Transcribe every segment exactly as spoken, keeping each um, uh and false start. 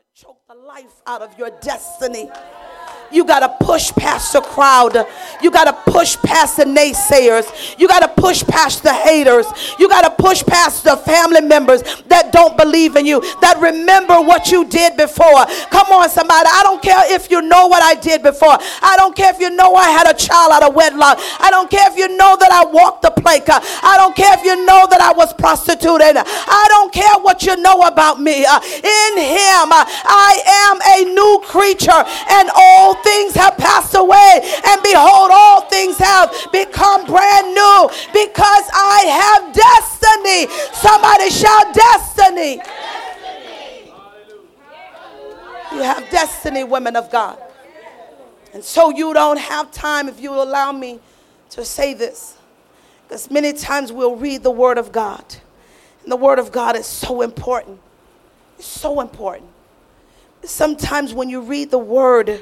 choke the life out of your destiny. You got to push past the crowd. You got to push past the naysayers. You got to push past the haters. You got to push past the family members that don't believe in you, that remember what you did before. Come on, somebody. I don't care if you know what I did before. I don't care if you know I had a child out of wedlock. I don't care if you know that I walked the plank. I don't care if you know that I was prostituted. I don't care what you know about me. In him, I am a new creature, and all things have passed away, and behold, all things have become brand new, because I have destiny. Somebody shout destiny. Destiny. You have destiny, women of God. And so you don't have time, if you allow me to say this, because many times we'll read the Word of God, and the Word of God is so important. It's so important. Sometimes when you read the Word,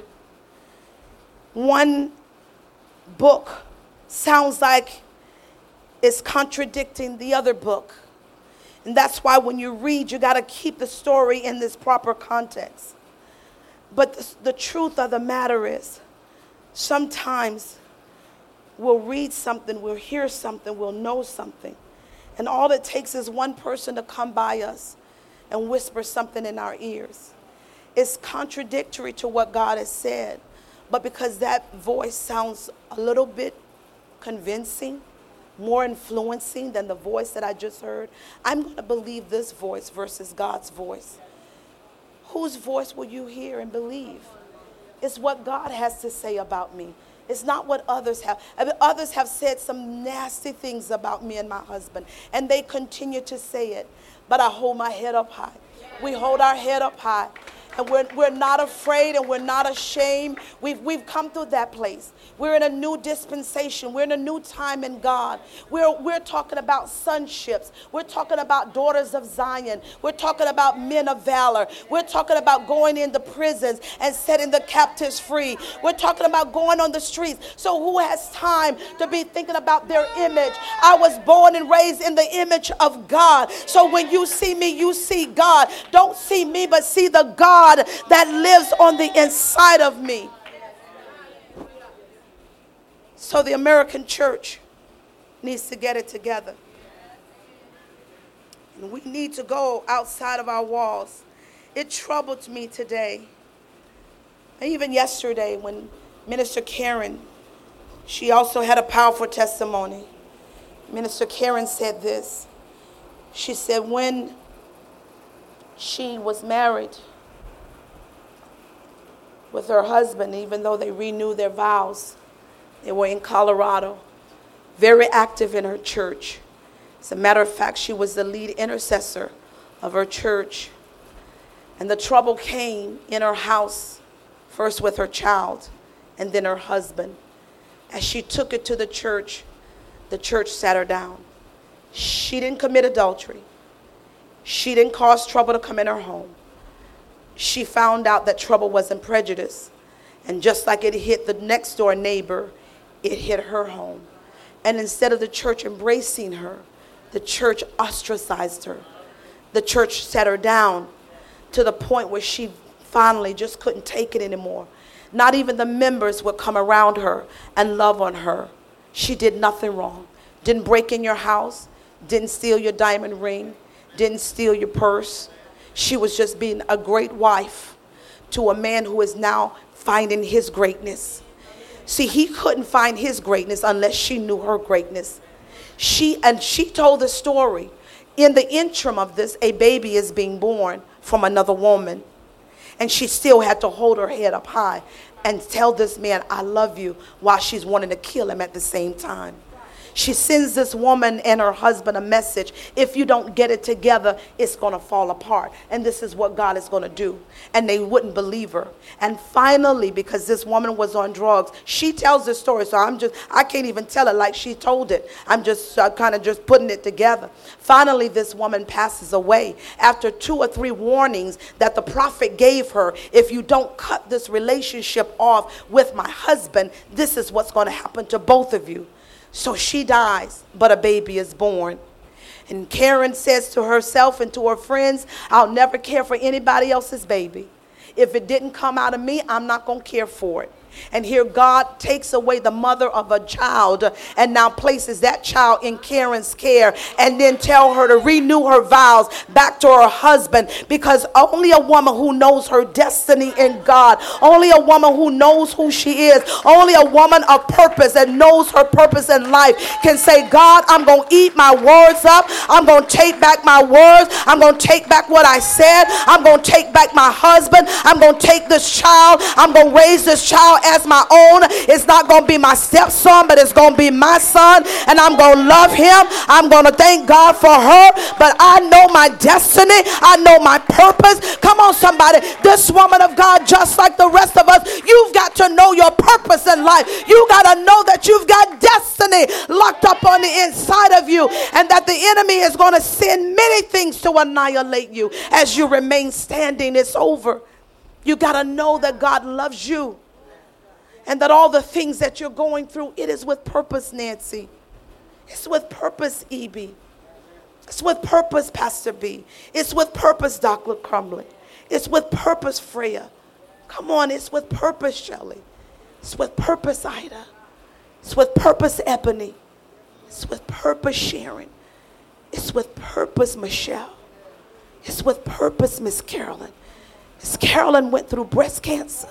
one book sounds like it's contradicting the other book. And that's why when you read, you got to keep the story in this proper context. But the, the truth of the matter is, sometimes we'll read something, we'll hear something, we'll know something, and all it takes is one person to come by us and whisper something in our ears. It's contradictory to what God has said. But because that voice sounds a little bit convincing, more influencing than the voice that I just heard, I'm going to believe this voice versus God's voice. Whose voice will you hear and believe? It's what God has to say about me. It's not what others have. I mean, others have said some nasty things about me and my husband, and they continue to say it. But I hold my head up high. We hold our head up high. And we're, we're not afraid, and we're not ashamed. We've, we've come through that place. We're in a new dispensation. We're in a new time in God. We're, we're talking about sonships. We're talking about daughters of Zion. We're talking about men of valor. We're talking about going into prisons and setting the captives free. We're talking about going on the streets. So who has time to be thinking about their image? I was born and raised in the image of God. So when you see me, you see God. Don't see me, but see the God that lives on the inside of me. So the American church needs to get it together. And we need to go outside of our walls. It troubled me today, and even yesterday, when Minister Karen, she also had a powerful testimony. Minister Karen said this. She said when she was married with her husband, even though they renewed their vows, they were in Colorado, very active in her church. As a matter of fact, she was the lead intercessor of her church. And the trouble came in her house, first with her child and then her husband. As she took it to the church, the church sat her down. She didn't commit adultery. She didn't cause trouble to come in her home. She found out that trouble wasn't prejudice. And just like it hit the next door neighbor, it hit her home. And instead of the church embracing her, the church ostracized her. The church set her down to the point where she finally just couldn't take it anymore. Not even the members would come around her and love on her. She did nothing wrong. Didn't break in your house, didn't steal your diamond ring, didn't steal your purse. She was just being a great wife to a man who is now finding his greatness. See, he couldn't find his greatness unless she knew her greatness. She and she told the story. In the interim of this, a baby is being born from another woman. And she still had to hold her head up high and tell this man, I love you, while she's wanting to kill him at the same time. She sends this woman and her husband a message. If you don't get it together, it's going to fall apart. And this is what God is going to do. And they wouldn't believe her. And finally, because this woman was on drugs, she tells this story. So I'm just, I can't even tell it like she told it. I'm just uh, kind of just putting it together. Finally, this woman passes away after two or three warnings that the prophet gave her. If you don't cut this relationship off with my husband, this is what's going to happen to both of you. So she dies, but a baby is born. And Karen says to herself and to her friends, I'll never care for anybody else's baby. If it didn't come out of me, I'm not going to care for it. And here God takes away the mother of a child and now places that child in Karen's care, and then tell her to renew her vows back to her husband, because only a woman who knows her destiny in God, only a woman who knows who she is, only a woman of purpose that knows her purpose in life can say, God, I'm going to eat my words up. I'm going to take back my words. I'm going to take back what I said. I'm going to take back my husband. I'm going to take this child. I'm going to raise this child as my own. It's not going to be my stepson, but it's going to be my son, and I'm going to love him. I'm going to thank God for her, but I know my destiny. I know my purpose. Come on, somebody. This woman of God, just like the rest of us, you've got to know your purpose in life. You got to know that you've got destiny locked up on the inside of you, and that the enemy is going to send many things to annihilate you as you remain standing. It's over. You got to know that God loves you, and that all the things that you're going through, it is with purpose, Nancy. It's with purpose, E B. It's with purpose, Pastor B. It's with purpose, Doctor Crumbly. It's with purpose, Freya. Come on, it's with purpose, Shelley. It's with purpose, Ida. It's with purpose, Ebony. It's with purpose, Sharon. It's with purpose, Michelle. It's with purpose, Miss Carolyn. Miss Carolyn went through breast cancer.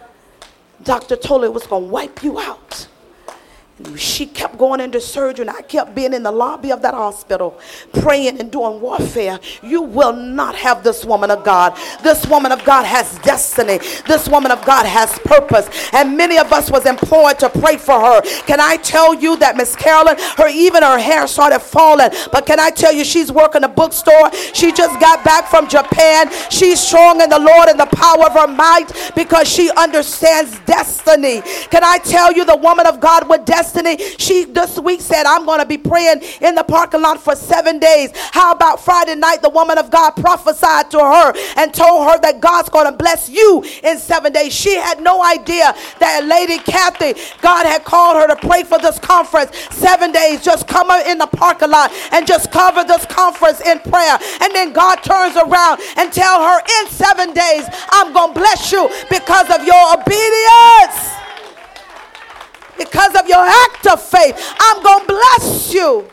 Doctor told her it was going to wipe you out. And she kept going into surgery, and I kept being in the lobby of that hospital praying and doing warfare. You will not have this woman of God. This woman of God has destiny. This woman of God has purpose. And many of us was employed to pray for her. Can I tell you that Miss Carolyn, her even her hair started falling. But can I tell you, she's working a bookstore. She just got back from Japan. She's strong in the Lord and the power of her might, because she understands destiny. Can I tell you, the woman of God with destiny, she this week said, I'm going to be praying in the parking lot for seven days. How about Friday night, the woman of God prophesied to her and told her that God's going to bless you in seven days. She had no idea that Lady Kathy, God had called her to pray for this conference. Seven days, just come in the parking lot and just cover this conference in prayer. And then God turns around and tell her, in seven days, I'm going to bless you because of your obedience. Because of your act of faith, I'm going to bless you.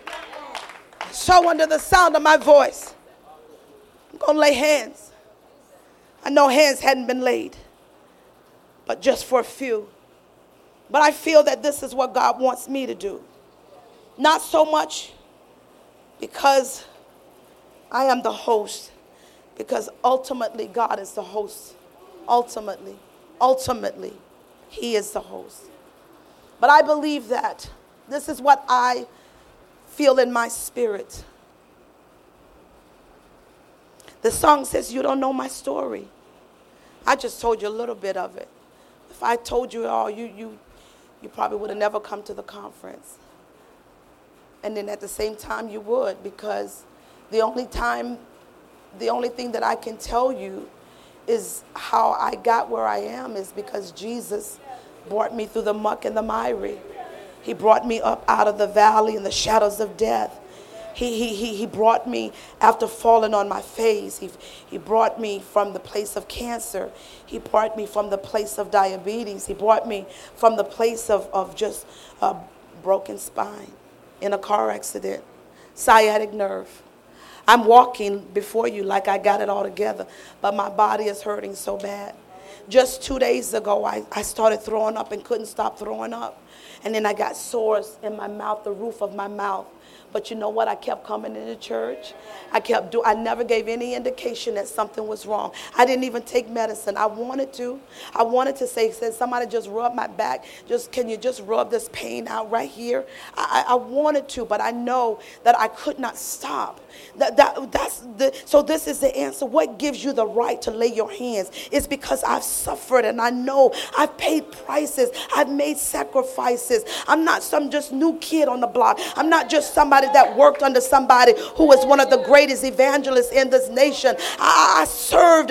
So under the sound of my voice, I'm going to lay hands. I know hands hadn't been laid, but just for a few. But I feel that this is what God wants me to do. Not so much because I am the host, because ultimately God is the host. Ultimately, ultimately, He is the host. But I believe that this is what I feel in my spirit. The song says, you don't know my story. I just told you a little bit of it. If I told you it all, you, you, you probably would have never come to the conference. And then at the same time you would, because the only time, the only thing that I can tell you is how I got where I am is because Jesus brought me through the muck and the miry. He brought me up out of the valley and the shadows of death. He, he, he, he brought me after falling on my face. He, he brought me from the place of cancer. He brought me from the place of diabetes. He brought me from the place of, of just a broken spine in a car accident, sciatic nerve. I'm walking before you like I got it all together, but my body is hurting so bad. Just two days ago, I, I started throwing up and couldn't stop throwing up. And then I got sores in my mouth, the roof of my mouth. But you know what? I kept coming into church. I kept do. I never gave any indication that something was wrong. I didn't even take medicine. I wanted to. I wanted to say, said somebody just rub my back. Just can you just rub this pain out right here? I, I wanted to, but I know that I could not stop. That, that that's the. So this is the answer. What gives you the right to lay your hands? It's because I've suffered and I know I've paid prices. I've made sacrifices. I'm not some just new kid on the block. I'm not just somebody that worked under somebody who was one of the greatest evangelists in this nation. I, I served, but that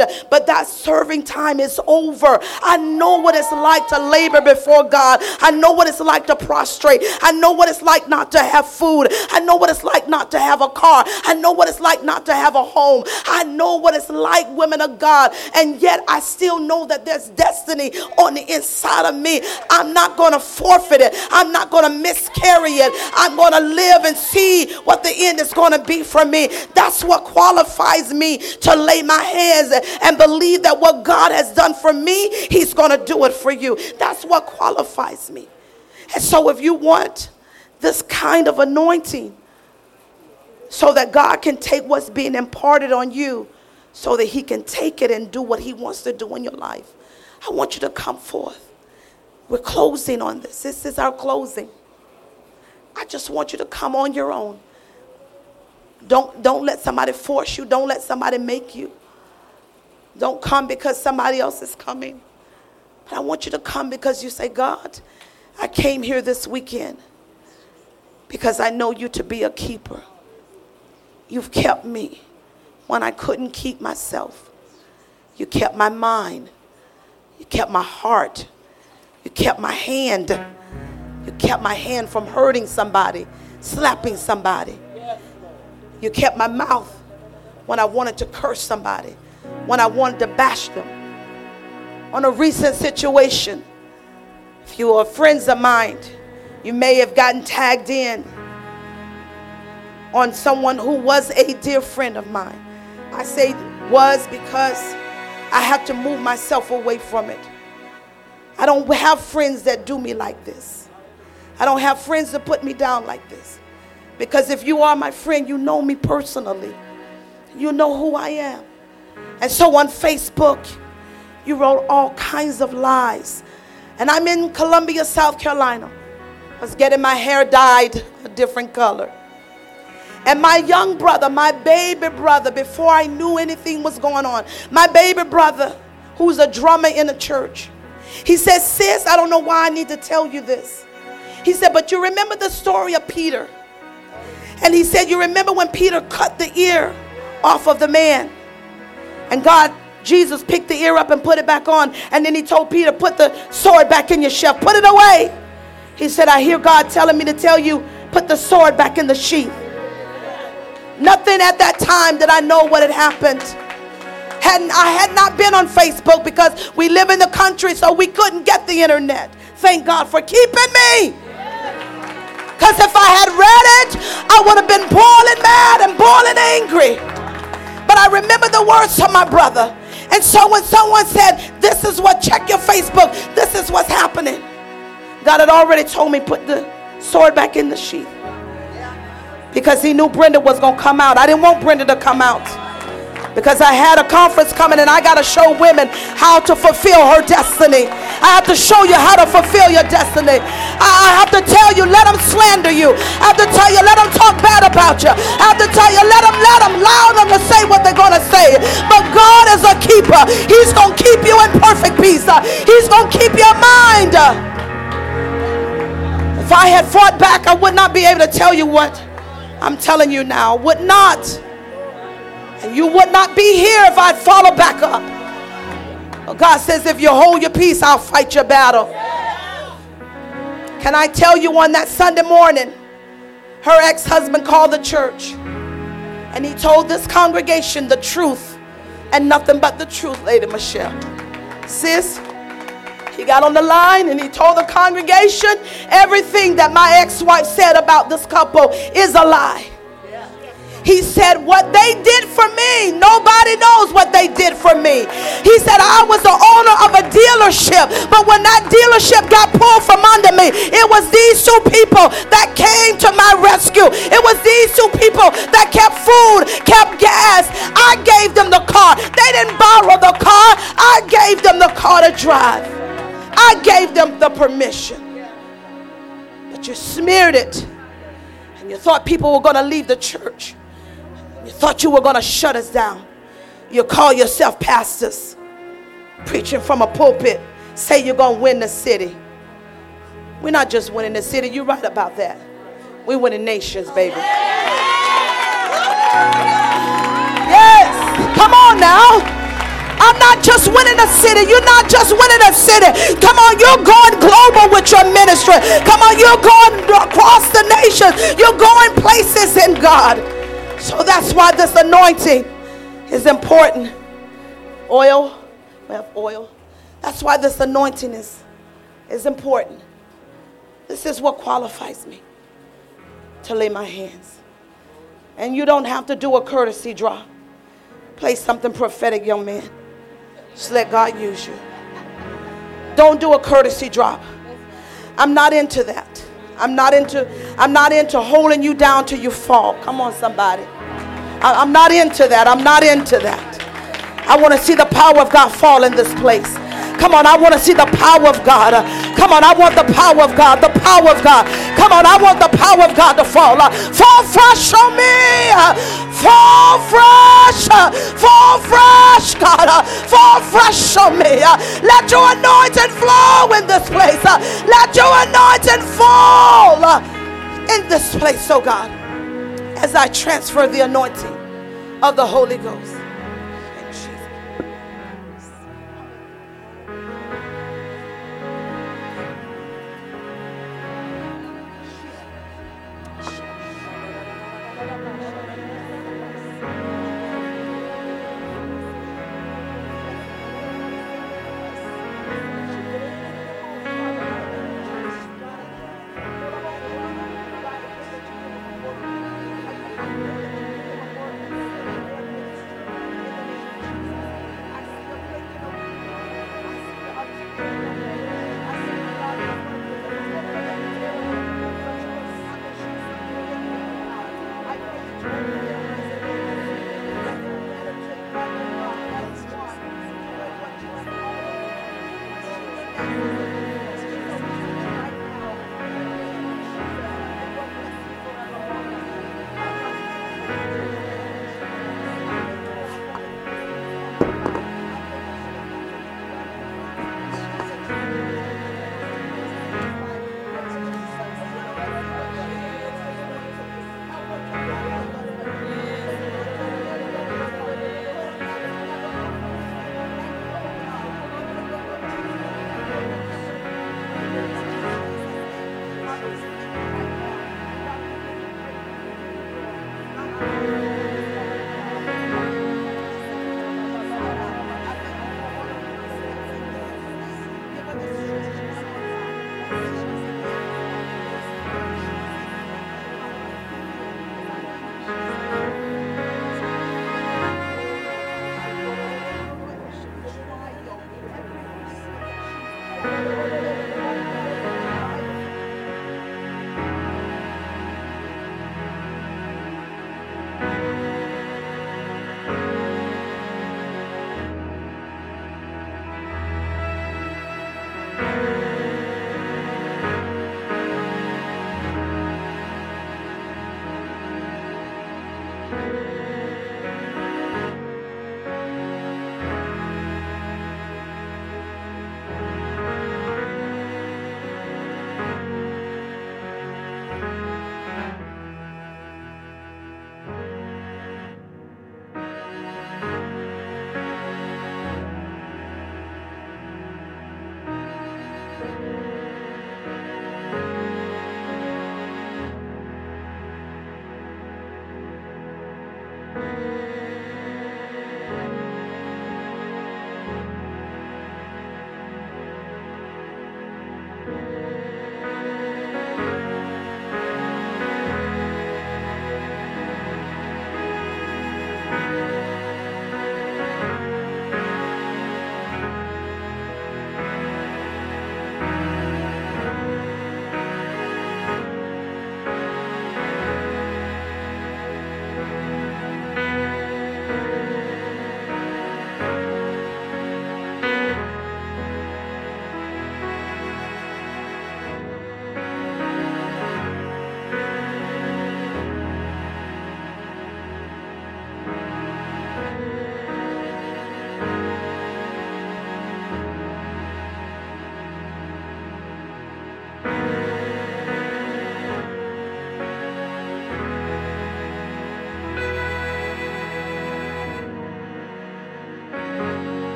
that serving time is over. I know what it's like to labor before God. I know what it's like to prostrate. I know what it's like not to have food. I know what it's like not to have a car. I know what it's like not to have a home. I know what it's like, women of God. And yet I still know that there's destiny on the inside of me. I'm not going to forfeit it. I'm not going to miscarry it. I'm going to live and see what the end is going to be for me. That's what qualifies me to lay my hands and believe that what God has done for me, he's going to do it for you. That's what qualifies me. And so if you want this kind of anointing so that God can take what's being imparted on you so that he can take it and do what he wants to do in your life, I want you to come forth. We're closing on this. This is our closing. I just want you to come on your own. Don't, don't let somebody force you. Don't let somebody make you. Don't come because somebody else is coming. But I want you to come because you say, God, I came here this weekend because I know you to be a keeper. You've kept me when I couldn't keep myself. You kept my mind. You kept my heart. You kept my hand. You kept my hand from hurting somebody, slapping somebody. You kept my mouth when I wanted to curse somebody, when I wanted to bash them. On a recent situation, if you are friends of mine, you may have gotten tagged in on someone who was a dear friend of mine. I say was because I have to move myself away from it. I don't have friends that do me like this. I don't have friends that put me down like this. Because if you are my friend, you know me personally. You know who I am. And so on Facebook, you wrote all kinds of lies. And I'm in Columbia, South Carolina. I was getting my hair dyed a different color. And my young brother, my baby brother, before I knew anything was going on, my baby brother, who's a drummer in a church, he said, sis, I don't know why I need to tell you this. He said, but you remember the story of Peter? And he said, you remember when Peter cut the ear off of the man? And God, Jesus picked the ear up and put it back on. And then he told Peter, put the sword back in your sheath. Put it away. He said, I hear God telling me to tell you, put the sword back in the sheath. Nothing at that time did I know what had happened. Hadn't, I had not been on Facebook because we live in the country, so we couldn't get the internet. Thank God for keeping me. Because if I had read it, I would have been boiling mad and boiling angry. But I remember the words of my brother. And so when someone said, this is what, check your Facebook, this is what's happening, God had already told me, put the sword back in the sheath. Because he knew Brenda was going to come out. I didn't want Brenda to come out. Because I had a conference coming and I got to show women how to fulfill her destiny. I have to show you how to fulfill your destiny. I have to tell you, let them slander you. I have to tell you, let them talk bad about you. I have to tell you, let them, let them, allow them to say what they're going to say. But God is a keeper. He's going to keep you in perfect peace. He's going to keep your mind. If I had fought back, I would not be able to tell you what I'm telling you now. Would not. And you would not be here if I'd follow back up. Well, God says, if you hold your peace, I'll fight your battle. Can I tell you, on that Sunday morning, her ex-husband called the church. And he told this congregation the truth and nothing but the truth, Lady Michelle. Sis, he got on the line and he told the congregation everything that my ex-wife said about this couple is a lie. He said, what they did for me, nobody knows what they did for me. He said, I was the owner of a dealership, but when that dealership got pulled from under me, it was these two people that came to my rescue. It was these two people that kept food, kept gas. I gave them the car. They didn't borrow the car. I gave them the car to drive. I gave them the permission. But you smeared it, and you thought people were going to leave the church. You thought you were going to shut us down. You call yourself pastors, preaching from a pulpit, say you're going to win the city. We're not just winning the city. You're right about that. We're winning nations, baby. Yes. Come on now. I'm not not just winning a city. You're not just winning a city. Come on, you're going global with your ministry. Come on, you're going across the nations. You're going places in God. So that's why this anointing is important. Oil. We have oil. That's why this anointing is, is important. This is what qualifies me to lay my hands. And you don't have to do a courtesy drop. Play something prophetic, young man. Just let God use you. Don't do a courtesy drop. I'm not into that. I'm not into, I'm not into holding you down till you fall. Come on, somebody. I, I'm not into that. I'm not into that. I want to see the power of God fall in this place. Come on, I want to see the power of God. Come on, I want the power of God. The power of God. Come on, I want the power of God to fall. Fall fresh on me. Fall fresh. Fall fresh, God. Fall fresh on me. Let your anointing flow in this place. Let your anointing fall in this place, oh God, as I transfer the anointing of the Holy Ghost.